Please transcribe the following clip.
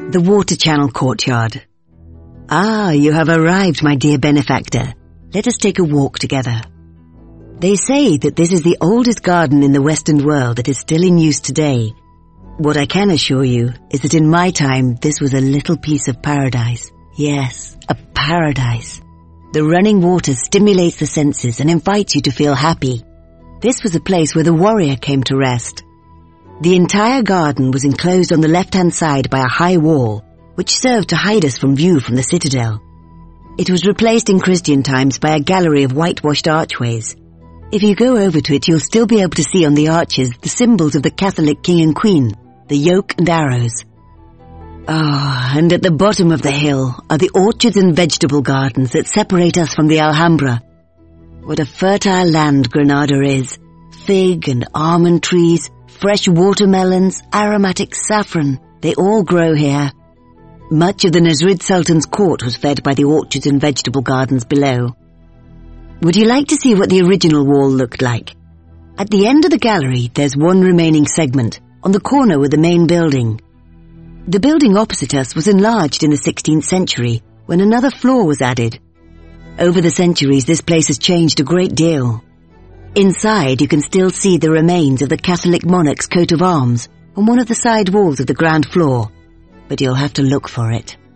The Water Channel Courtyard. Ah, you have arrived, my dear benefactor. Let us take a walk together. They say that this is the oldest garden in the Western world that is still in use today. What I can assure you is that in my time this was a little piece of paradise. Yes, a paradise. The running water stimulates the senses and invites you to feel happy. This was a place where the warrior came to rest. The entire garden was enclosed on the left-hand side by a high wall, which served to hide us from view from the citadel. It was replaced in Christian times by a gallery of whitewashed archways. If you go over to it, you'll still be able to see on the arches the symbols of the Catholic king and queen, the yoke and arrows. Ah, and at the bottom of the hill are the orchards and vegetable gardens that separate us from the Alhambra. What a fertile land Granada is. Fig and almond trees, fresh watermelons, aromatic saffron, they all grow here. Much of the Nasrid Sultan's court was fed by the orchards and vegetable gardens below. Would you like to see what the original wall looked like? At the end of the gallery, there's one remaining segment, on the corner with the main building. The building opposite us was enlarged in the 16th century, when another floor was added. Over the centuries, this place has changed a great deal. Inside, you can still see the remains of the Catholic monarch's coat of arms on one of the side walls of the ground floor, but you'll have to look for it.